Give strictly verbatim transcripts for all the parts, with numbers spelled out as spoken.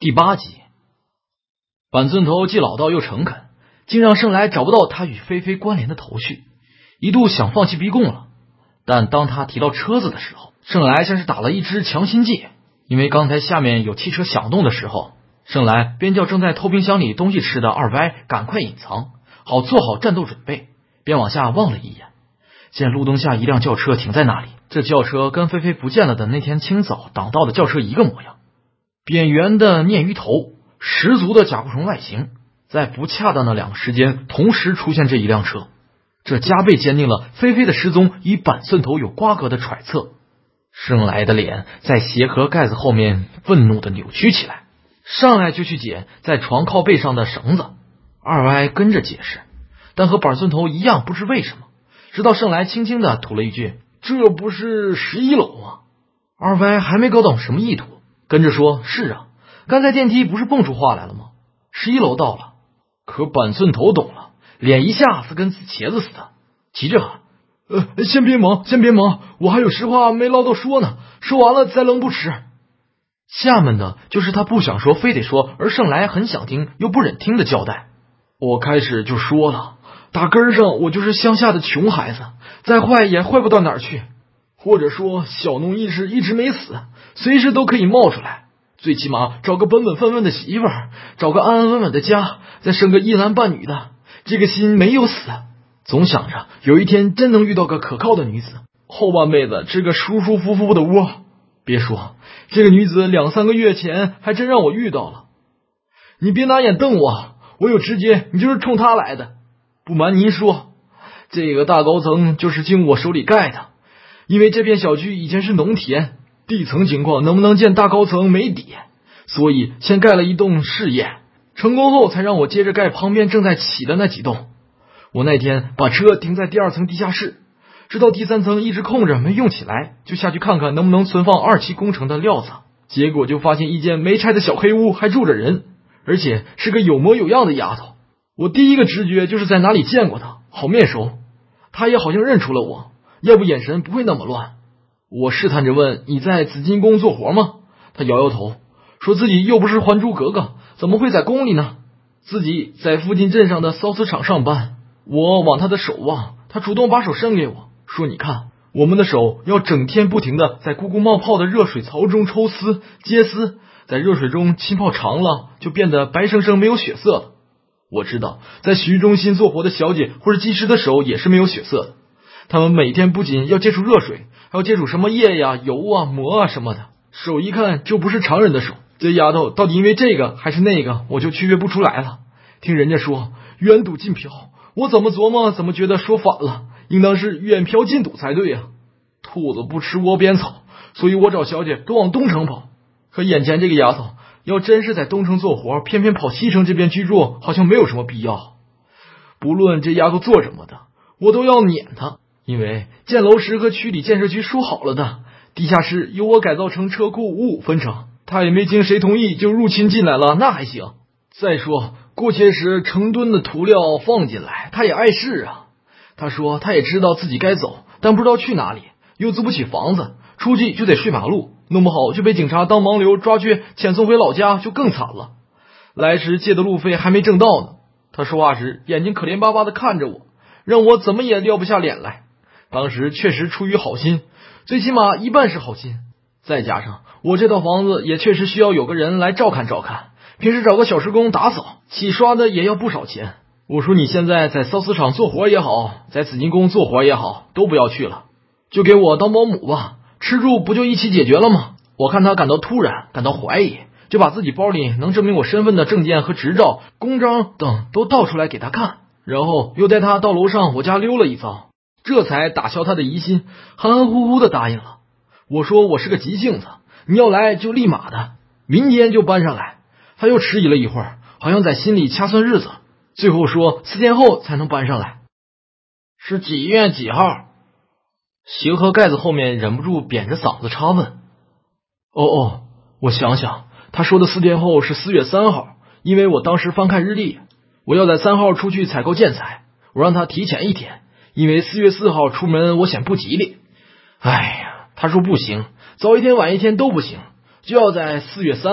第八集，板寸头既老道又诚恳，竟让盛来找不到他与菲菲关联的头绪，一度想放弃逼供了。但当他提到车子的时候，盛来像是打了一支强心剂，因为刚才下面有汽车响动的时候，盛来便叫正在偷冰箱里东西吃的二歪赶快隐藏，好做好战斗准备，便往下望了一眼，见路灯下一辆轿车停在那里，这轿车跟菲菲不见了的那天清早挡道的轿车一个模样，扁圆的鲶鱼头，十足的甲壳虫外形，在不恰当的两个时间同时出现这一辆车，这加倍坚定了菲菲的失踪与板寸头有瓜葛的揣测。盛来的脸在鞋盒盖子后面愤怒的扭曲起来，上来就去解在床靠背上的绳子。二歪跟着解释，但和板寸头一样不知为什么，直到盛来轻轻的吐了一句，这不是十一楼吗？二歪还没搞懂什么意图，跟着说，是啊，刚才电梯不是蹦出话来了吗？十一楼到了。可板寸头懂了，脸一下子跟紫茄子似的，急着喊，呃，先别忙，先别忙，我还有实话没唠叨说呢，说完了再扔不迟。下面的就是他不想说非得说，而盛来很想听又不忍听的交代。我开始就说了，打根上我就是乡下的穷孩子，再坏也坏不到哪儿去，或者说小农意识一直没死，随时都可以冒出来，最起码找个本本分分的媳妇儿，找个安安稳稳的家，再生个一男半女的，这个心没有死，总想着有一天真能遇到个可靠的女子，后半辈子吃个舒舒服服的窝。别说这个女子两三个月前还真让我遇到了。你别拿眼瞪我，我有直觉，你就是冲她来的。不瞒您说，这个大高层就是经我手里盖的，因为这片小区以前是农田，地层情况能不能建大高层没底，所以先盖了一栋试验，成功后才让我接着盖旁边正在起的那几栋。我那天把车停在第二层地下室，直到第三层一直空着没用起来，就下去看看能不能存放二期工程的料子，结果就发现一间没拆的小黑屋还住着人，而且是个有模有样的丫头。我第一个直觉就是在哪里见过她，好面熟，她也好像认出了我，要不眼神不会那么乱。我试探着问，你在紫金宫做活吗？她摇摇头，说自己又不是还珠格格，怎么会在宫里呢？自己在附近镇上的缫丝厂上班。我往她的手望，她主动把手伸给我，说你看，我们的手要整天不停的在咕咕冒泡的热水槽中抽丝接丝，在热水中浸泡长了就变得白生生没有血色了。我知道在洗浴中心做活的小姐或者技师的手也是没有血色的，他们每天不仅要接触热水，还要接触什么液呀、油啊、膜啊什么的，手一看就不是常人的手。这丫头到底因为这个还是那个，我就区别不出来了。听人家说远赌近嫖，我怎么琢磨怎么觉得说反了，应当是远嫖近赌才对啊。兔子不吃窝边草，所以我找小姐都往东城跑。可眼前这个丫头要真是在东城做活，偏偏跑西城这边居住，好像没有什么必要。不论这丫头做什么的，我都要撵她，因为建楼时和区里建设局说好了的，地下室由我改造成车库五五分成，她也没经谁同意就入侵进来了，那还行。再说过切时成吨的涂料放进来，她也碍事啊。她说她也知道自己该走，但不知道去哪里，又租不起房子，出去就得睡马路，弄不好就被警察当盲流抓去遣送回老家，就更惨了。来时借的路费还没挣到呢。他说话时眼睛可怜巴巴地看着我，让我怎么也撂不下脸来。当时确实出于好心，最起码一半是好心，再加上我这套房子也确实需要有个人来照看照看，平时找个小时工打扫洗刷的也要不少钱。我说你现在在缫丝厂做活也好，在紫金宫做活也好，都不要去了，就给我当保姆吧，吃住不就一起解决了吗？我看他感到突然，感到怀疑，就把自己包里能证明我身份的证件和执照、公章等都倒出来给他看，然后又带他到楼上我家溜了一遭，这才打消他的疑心，含含糊糊的答应了。我说我是个急性子，你要来就立马的，明天就搬上来。他又迟疑了一会儿，好像在心里掐算日子，最后说四天后才能搬上来。是几月几号？鞋盒盖子后面忍不住扁着嗓子插问。哦哦，我想想，他说的四天后是四月三号，因为我当时翻看日历，我要在三号出去采购建材，我让他提前一天，因为四月四号出门我嫌不吉利。哎呀，他说不行，早一天晚一天都不行，就要在四月三号。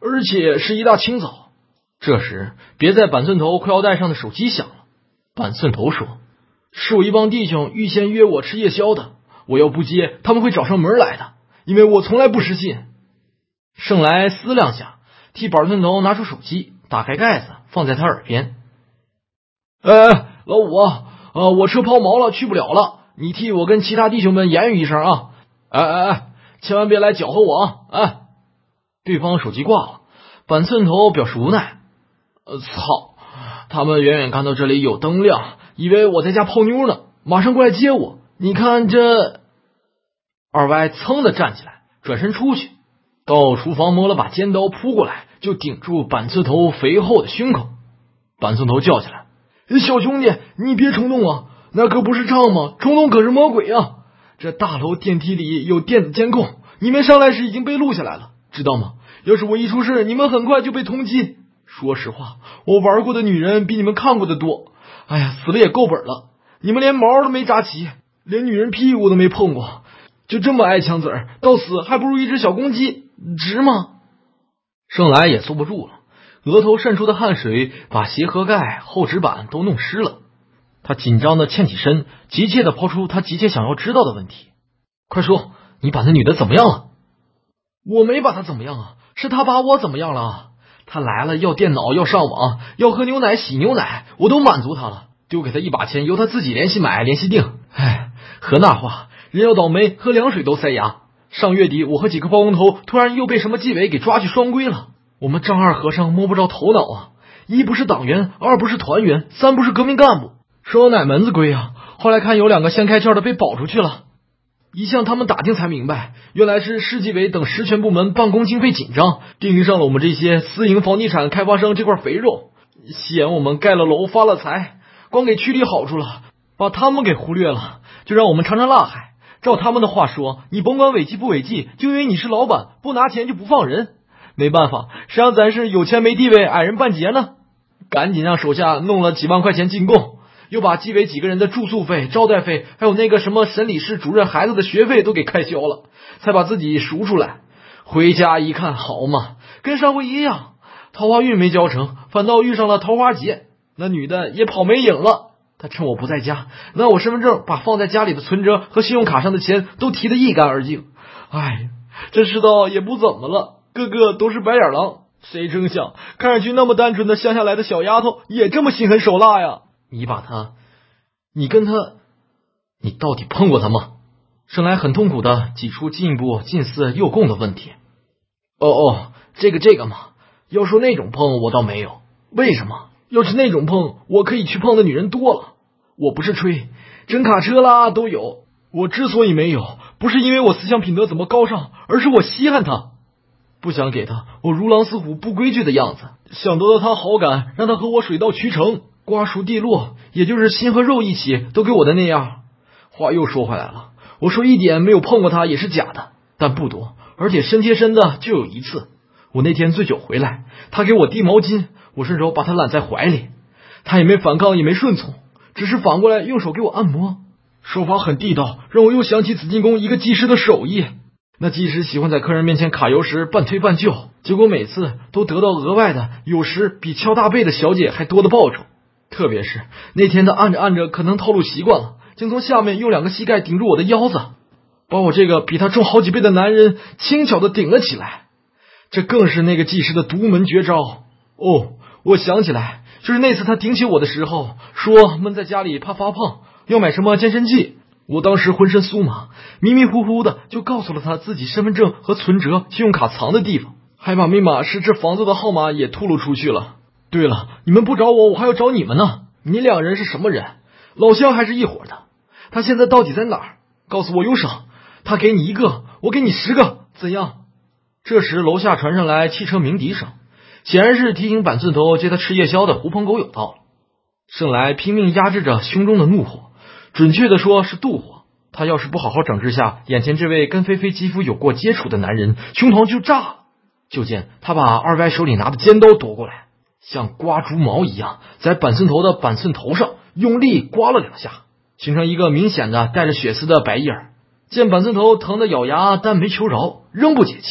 而且是一大清早。这时，别在板寸头裤腰带上的手机响了。板寸头说：“是我一帮弟兄预先约我吃夜宵的，我要不接，他们会找上门来的，因为我从来不失信。”盛来思量下，替板寸头拿出手机，打开盖子，放在他耳边：“哎，老五啊，呃，我车抛锚了，去不了了，你替我跟其他弟兄们言语一声啊！哎哎哎，千万别来搅和我啊！哎。”对方手机挂了，板寸头表示无奈：“呃，操！他们远远看到这里有灯亮，以为我在家泡妞呢，马上过来接我。你看这……”二歪噌的站起来，转身出去，到厨房摸了把尖刀扑过来，就顶住板寸头肥厚的胸口。板寸头叫起来：“小兄弟，你别冲动啊，那可不是唱吗？冲动可是魔鬼啊！这大楼电梯里有电子监控，你们上来时已经被录下来了，知道吗？要是我一出事，你们很快就被通缉。说实话，我玩过的女人比你们看过的多。哎呀，死了也够本了。你们连毛都没扎齐，连女人屁股都没碰过，就这么爱枪子儿，到死还不如一只小公鸡，值吗？”盛来也坐不住了，额头渗出的汗水把鞋盒盖、厚纸板都弄湿了。他紧张的欠起身，急切的抛出他急切想要知道的问题：“快说，你把那女的怎么样了？”“我没把她怎么样啊，是她把我怎么样了啊？她来了要电脑，要上网，要喝牛奶洗牛奶，我都满足她了，丢给她一把钱，由她自己联系买联系订。唉，和那话，人要倒霉，喝凉水都塞牙。上月底我和几个包工头突然又被什么纪委给抓去双规了，我们丈二和尚摸不着头脑啊，一不是党员，二不是团员，三不是革命干部，说哪门子规啊？后来看有两个先开窍的被保出去了，一向他们打听才明白，原来是市纪委等实权部门办公经费紧张，盯上了我们这些私营房地产开发商这块肥肉，嫌我们盖了楼发了财，光给区里好处了，把他们给忽略了，就让我们尝尝辣海。照他们的话说，你甭管违纪不违纪，就因为你是老板，不拿钱就不放人。没办法，谁让咱是有钱没地位矮人半截呢？赶紧让手下弄了几万块钱进贡，又把纪委几个人的住宿费、招待费，还有那个什么审理室主任孩子的学费都给开销了，才把自己赎出来。回家一看，好嘛，跟上回一样，桃花运没交成，反倒遇上了桃花劫，那女的也跑没影了。他趁我不在家，拿我身份证把放在家里的存折和信用卡上的钱都提得一干二净。哎，这世道也不怎么了，个个都是白眼狼。谁成想，看上去那么单纯的乡下来的小丫头，也这么心狠手辣呀！你把她，你跟她，你到底碰过她吗？盛来很痛苦的挤出进一步近似诱供的问题。哦哦，这个这个嘛，要说那种碰我倒没有。为什么？要是那种碰，我可以去碰的女人多了。我不是吹，真卡车啦都有。我之所以没有，不是因为我思想品德怎么高尚，而是我稀罕她，不想给她我如狼似虎不规矩的样子，想得到她好感，让她和我水到渠成，瓜熟蒂落，也就是心和肉一起都给我的那样。话又说回来了，我说一点没有碰过她也是假的，但不多，而且身贴身的就有一次。我那天醉酒回来，她给我递毛巾，我顺手把她揽在怀里，她也没反抗也没顺从，只是反过来用手给我按摩，手法很地道，让我又想起紫禁宫一个技师的手艺。那技师喜欢在客人面前卡油时半推半就，结果每次都得到额外的，有时比敲大背的小姐还多的报酬。特别是那天他按着按着可能套路习惯了，竟从下面用两个膝盖顶住我的腰子，把我这个比他重好几倍的男人轻巧的顶了起来。这更是那个技师的独门绝招。哦，我想起来，就是那次他顶起我的时候，说闷在家里怕发胖，要买什么健身剂。我当时浑身酥麻，迷迷糊糊的就告诉了他自己身份证和存折、信用卡藏的地方，还把密码是这房子的号码也吐露出去了。对了，你们不找我，我还要找你们呢。你两人是什么人？老乡还是一伙的？他现在到底在哪儿？告诉我有赏，他给你一个，我给你十个，怎样？这时楼下传上来汽车鸣笛声，显然是提醒板寸头接他吃夜宵的狐朋狗友到了。盛来拼命压制着胸中的怒火，准确的说是妒火。他要是不好好整治下眼前这位跟菲菲肌肤有过接触的男人，胸膛就炸了。就见他把二歪手里拿的尖刀夺过来，像刮猪毛一样在板寸头的板寸头上用力刮了两下，形成一个明显的带着血丝的白印儿。见板寸头疼得咬牙，但没求饶，仍不解气，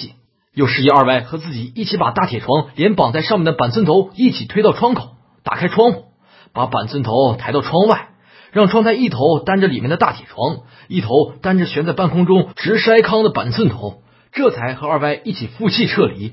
又示意二歪和自己一起把大铁床连绑在上面的板寸头一起推到窗口，打开窗户，把板寸头抬到窗外，让窗台一头担着里面的大铁床，一头担着悬在半空中直筛糠的板寸头，这才和二歪一起负气撤离。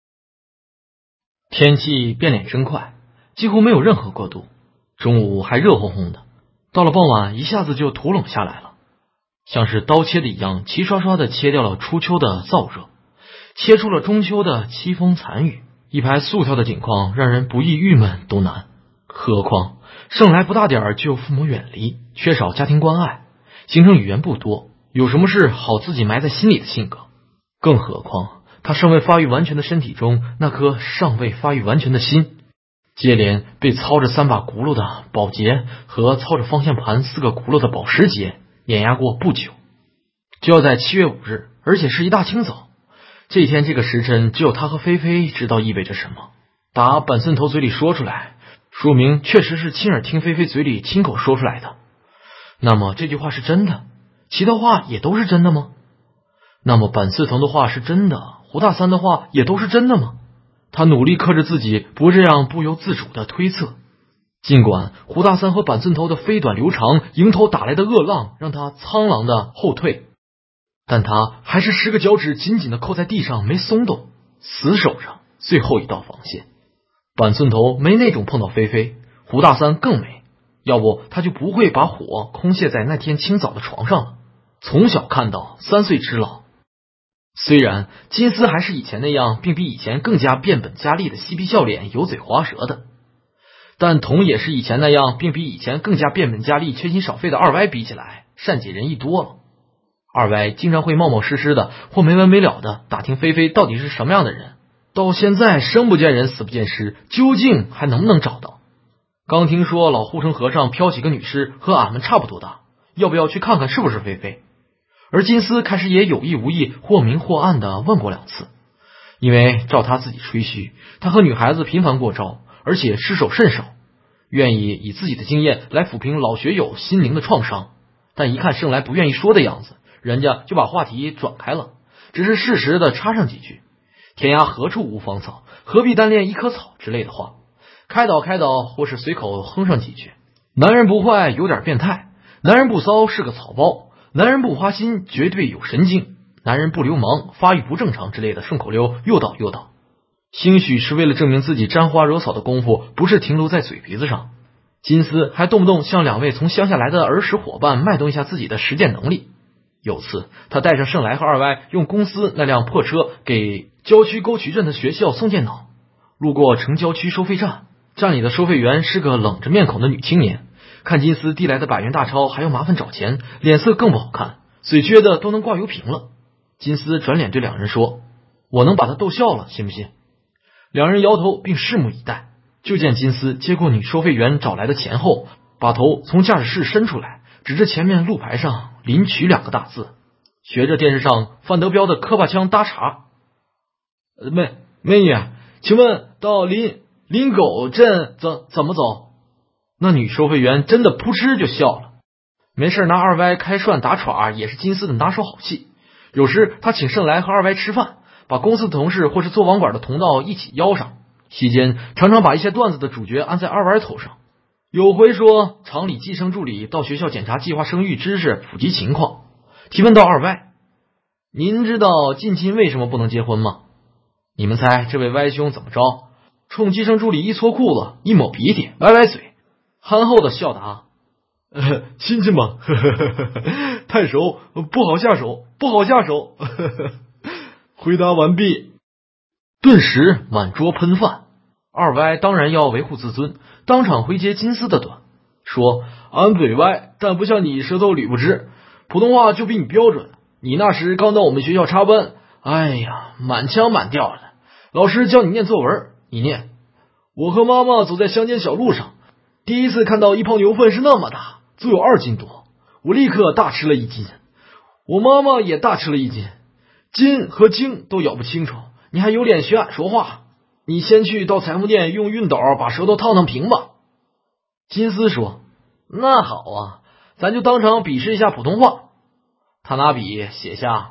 天气变脸真快，几乎没有任何过渡，中午还热烘烘的，到了傍晚一下子就土冷下来了，像是刀切的一样，齐刷刷的切掉了初秋的燥热，切出了中秋的凄风残雨。一排肃条的景况让人不亦郁闷都难，何况盛来不大点儿就父母远离，缺少家庭关爱，形成语言不多，有什么事好自己埋在心里的性格。更何况他尚未发育完全的身体中那颗尚未发育完全的心，接连被操着三把轱辘的宝劫和操着方向盘四个轱辘的宝石劫碾压过不久，就要在七月五日，而且是一大清早。这一天这个时辰，只有他和菲菲知道意味着什么。打板寸头嘴里说出来，说明确实是亲耳听菲菲嘴里亲口说出来的。那么这句话是真的，其他话也都是真的吗？那么板寸头的话是真的，胡大三的话也都是真的吗？他努力克制自己不这样不由自主的推测。尽管胡大三和板寸头的飞短流长，迎头打来的恶浪让他苍狼的后退，但他还是十个脚趾紧紧地扣在地上没松动，死守着最后一道防线。板寸头没那种碰到菲菲，胡大三更没，要不他就不会把火空泻在那天清早的床上了。从小看到三岁之老，虽然金丝还是以前那样，并比以前更加变本加厉的嬉皮笑脸油嘴滑舌的，但同也是以前那样，并比以前更加变本加厉缺心少肺的二歪比起来，善解人意多了。二歪经常会冒冒失失的或没完没了的打听菲菲到底是什么样的人，到现在生不见人死不见尸，究竟还能不能找到？刚听说老护城河上飘起个女尸，和俺们差不多大，要不要去看看是不是菲菲？而金丝开始也有意无意或明或暗的问过两次，因为照他自己吹嘘，他和女孩子频繁过招，而且失手甚少，愿意以自己的经验来抚平老学友心灵的创伤。但一看盛来不愿意说的样子，人家就把话题转开了，只是适时的插上几句天涯何处无芳草，何必单恋一棵草之类的话，开导开导，或是随口哼上几句男人不坏有点变态，男人不骚是个草包，男人不花心绝对有神经，男人不流氓发育不正常之类的顺口溜诱导诱导。兴许是为了证明自己沾花惹草的功夫不是停留在嘴皮子上，金丝还动不动向两位从乡下来的儿时伙伴脉动一下自己的实践能力。有次他带上盛来和二歪用公司那辆破车给郊区沟渠镇的学校送电脑，路过城郊区收费站，站里的收费员是个冷着面孔的女青年，看金丝递来的百元大钞还要麻烦找钱，脸色更不好看，嘴撅的都能挂油瓶了。金丝转脸对两人说，我能把他逗笑了，信不信？两人摇头并拭目以待，就见金丝接过女收费员找来的钱后，把头从驾驶室伸出来，指着前面路牌上临取两个大字，学着电视上范德彪的磕巴腔搭茬，美美女，请问到临临狗镇怎怎么走？那女收费员真的扑哧就笑了。没事拿二歪开涮打耍也是金丝的拿手好戏，有时他请盛来和二歪吃饭，把公司的同事或是做网管的同道一起邀上，期间常常把一些段子的主角安在二歪头上。有回说厂里计生助理到学校检查计划生育知识普及情况，提问到二歪，您知道近亲为什么不能结婚吗？你们猜这位歪兄怎么着？冲计生助理一搓裤子，一抹鼻涕，歪歪嘴，憨厚的笑答，呃，亲戚嘛，呵呵呵呵，太熟不好下手，不好下手。呵呵呵，回答完毕。顿时满桌喷饭。二歪当然要维护自尊，当场回接金丝的短，说俺嘴歪，但不像你舌头捋不直，普通话就比你标准。你那时刚到我们学校插班，哎呀，满腔满调的，老师教你念作文，你念，我和妈妈走在乡间小路上，第一次看到一泡牛粪是那么大，足有二斤多，我立刻大吃了一惊，我妈妈也大吃了一惊，斤和经都咬不清楚，你还有脸学俺说话？你先去到裁缝店用熨斗把舌头烫烫平吧。金丝说，那好啊，咱就当场比试一下普通话。他拿笔写下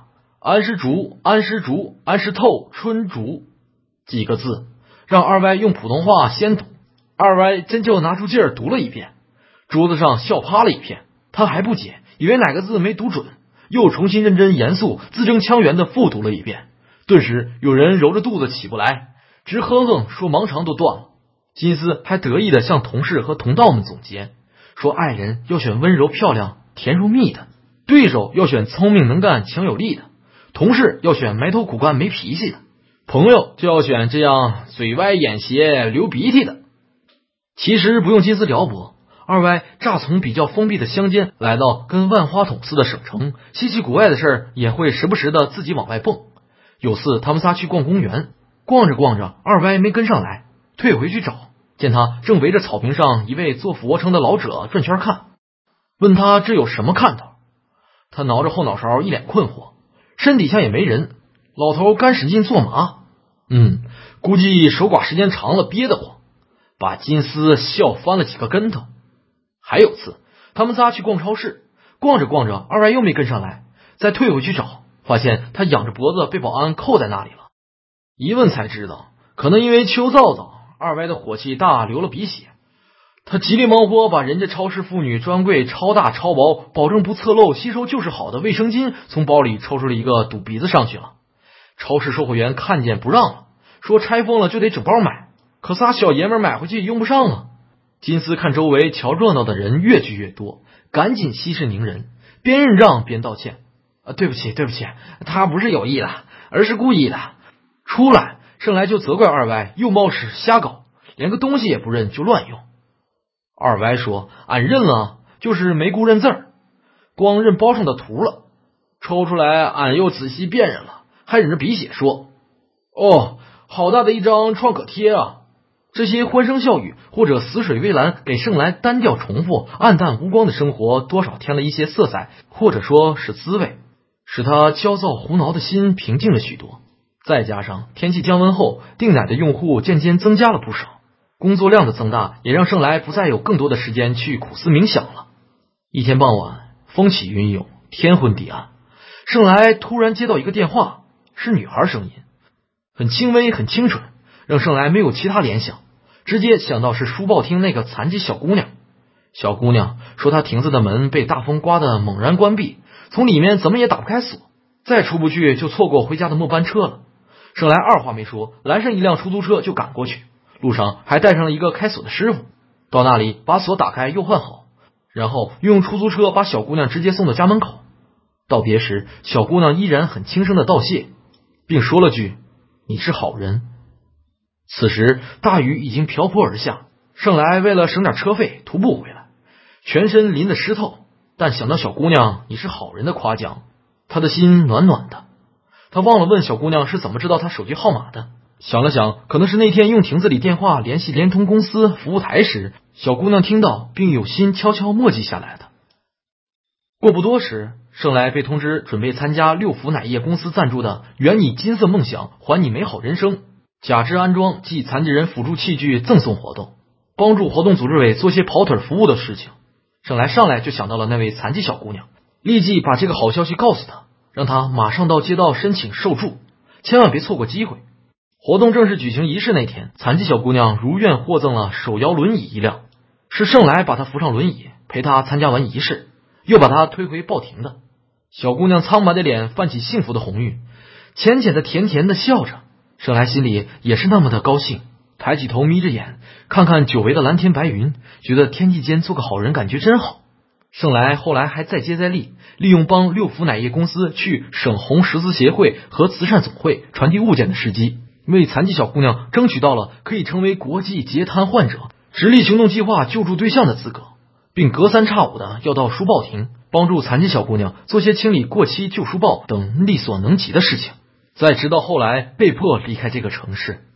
安师竹，安师竹，安师透，春竹几个字，让二歪用普通话先读。二歪真就拿出劲儿读了一遍，桌子上笑趴了一片。他还不解，以为哪个字没读准，又重新认真严肃、字正腔圆地复读了一遍。顿时有人揉着肚子起不来，直哼哼说盲肠都断了。金丝还得意地向同事和同道们总结，说爱人要选温柔漂亮、甜如蜜的，对手要选聪明能干、强有力的，同事要选埋头苦干、没脾气的，朋友就要选这样嘴歪眼斜、流鼻涕的。其实不用金丝撩拨，二歪乍从比较封闭的乡间来到跟万花筒似的省城，稀奇古怪的事儿也会时不时的自己往外蹦。有次他们仨去逛公园，逛着逛着，二歪没跟上来，退回去找，见他正围着草坪上一位做俯卧撑的老者转圈看，问他这有什么看头。他挠着后脑勺，一脸困惑，身底下也没人，老头干使劲做麻，嗯，估计守寡时间长了憋得慌，把金丝笑翻了几个跟头。还有次他们仨去逛超市，逛着逛着，二歪又没跟上来，再退回去找，发现他仰着脖子被保安扣在那里了。一问才知道，可能因为秋燥燥，二歪的火气大，流了鼻血。他急里忙活把人家超市妇女专柜超大超薄、保证不侧漏、吸收就是好的卫生巾从包里抽出了一个，堵鼻子上去了。超市售货员看见不让了，说拆封了就得整包买，可仨小爷们买回去用不上啊。金丝看周围瞧热闹的人越聚越多，赶紧息事宁人，边认账边道歉。啊，对不起对不起，他不是有意的，而是故意的。出来盛来就责怪二歪又冒失瞎搞，连个东西也不认就乱用。二歪说俺认了，就是没顾认字儿，光认包上的图了，抽出来俺又仔细辨认了，还忍着鼻血说，哦，好大的一张创可贴啊。这些欢声笑语或者死水微澜给盛来单调重复、暗淡无光的生活多少添了一些色彩，或者说是滋味，使他焦躁胡挠的心平静了许多。再加上天气降温后，订奶的用户渐渐增加了不少，工作量的增大也让盛来不再有更多的时间去苦思冥想了。一天傍晚，风起云涌，天昏地暗，盛来突然接到一个电话，是女孩声音，很轻微很清纯，让盛来没有其他联想，直接想到是书报厅那个残疾小姑娘。小姑娘说她亭子的门被大风刮得猛然关闭，从里面怎么也打不开锁，再出不去就错过回家的末班车了。盛来二话没说，拦上一辆出租车就赶过去，路上还带上了一个开锁的师傅，到那里把锁打开又换好，然后用出租车把小姑娘直接送到家门口。道别时，小姑娘依然很轻声的道谢，并说了句你是好人。此时大雨已经瓢泼而下，盛来为了省点车费徒步回来，全身淋得湿透，但想到小姑娘你是好人的夸奖，他的心暖暖的。他忘了问小姑娘是怎么知道他手机号码的，想了想，可能是那天用亭子里电话联系联通公司服务台时，小姑娘听到并有心悄悄默记下来的。过不多时，盛来被通知准备参加六福奶业公司赞助的圆你金色梦想还你美好人生假肢安装暨残疾人辅助器具赠送活动，帮助活动组织委做些跑腿服务的事情。盛来上来就想到了那位残疾小姑娘，立即把这个好消息告诉她，让她马上到街道申请受助，千万别错过机会。活动正式举行仪式那天，残疾小姑娘如愿获赠了手摇轮椅一辆，是盛来把她扶上轮椅，陪她参加完仪式，又把她推回报亭的。小姑娘苍白的脸泛起幸福的红晕，浅浅的甜甜的笑着，盛来心里也是那么的高兴，抬起头眯着眼看看久违的蓝天白云，觉得天地间做个好人感觉真好。盛来后来还再接再厉，利用帮六福奶业公司去省红十字协会和慈善总会传递物件的时机，为残疾小姑娘争取到了可以成为国际截瘫患者直立行动计划救助对象的资格，并隔三差五的要到书报亭帮助残疾小姑娘做些清理过期旧书报等力所能及的事情。再直到后来被迫离开这个城市。